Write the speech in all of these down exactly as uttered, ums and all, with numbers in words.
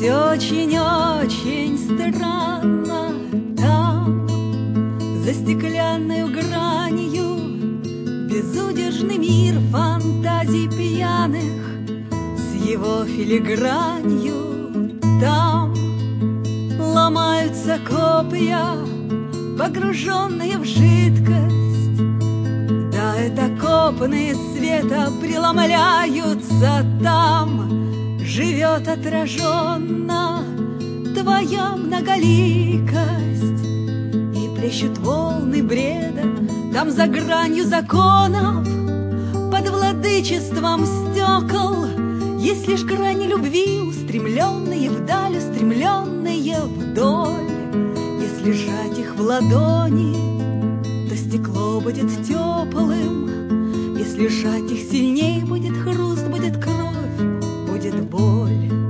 очень-очень странно. Там, за стеклянной гранью, безудержный мир фантазий пьяных с его филигранью. Там ломаются копья, погруженные в жидкость. Да, это копные света преломляются. Там живет отраженно твоя многоликость, и плещут волны бреда там за гранью законов. Под владычеством стекол есть лишь грани любви, устремленные вдаль, устремленные вдоль. Если сжать их в ладони, то стекло будет теплым. Если сжать их сильней, будет хруст, будет кровь, будет боль.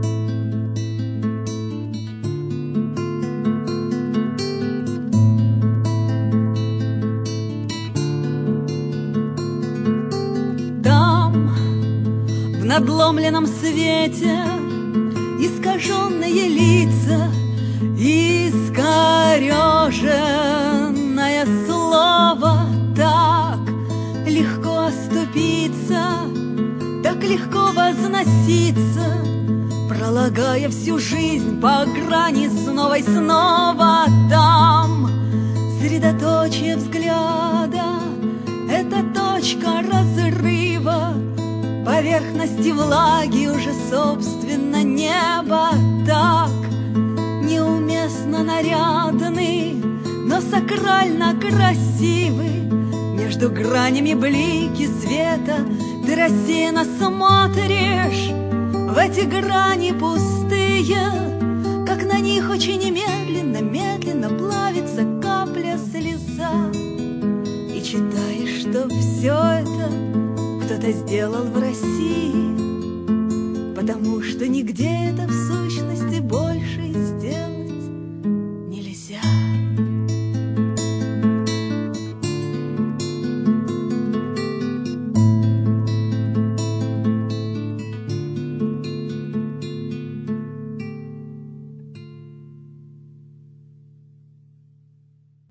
Там, в надломленном свете, искаженные лица, искореженное слово. Так легко оступиться, так легко возноситься, пролагая всю жизнь по грани снова и снова. Там средоточие взгляда — это точка разрыва поверхности влаги, уже собственно небо. Так неуместно нарядный, но сакрально красивый. Между гранями блики света ты рассеянно смотришь в эти грани пустые, как на них очень медленно, медленно плавится капля слеза. И читаешь, что все это кто-то сделал в России, потому что нигде это в сущности больше